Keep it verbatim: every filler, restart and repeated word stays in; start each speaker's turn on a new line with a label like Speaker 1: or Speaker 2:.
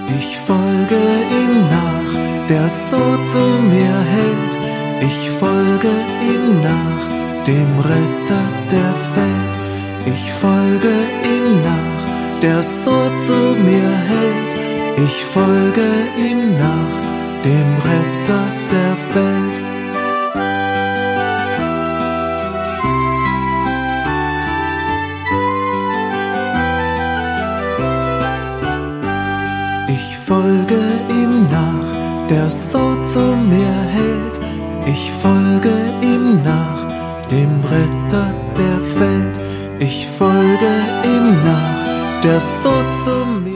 Speaker 1: Ich folge ihm nach, der so zu mir hält. Ich folge ihm nach, dem Retter der Welt. Ich folge ihm nach, der so zu mir hält. Ich folge ihm nach, dem Retter der Welt. Ich folge ihm nach, der so zu mir hält. Ich folge ihm nach, dem Retter der Welt. Ich folge ihm nach, der so zu mir hält.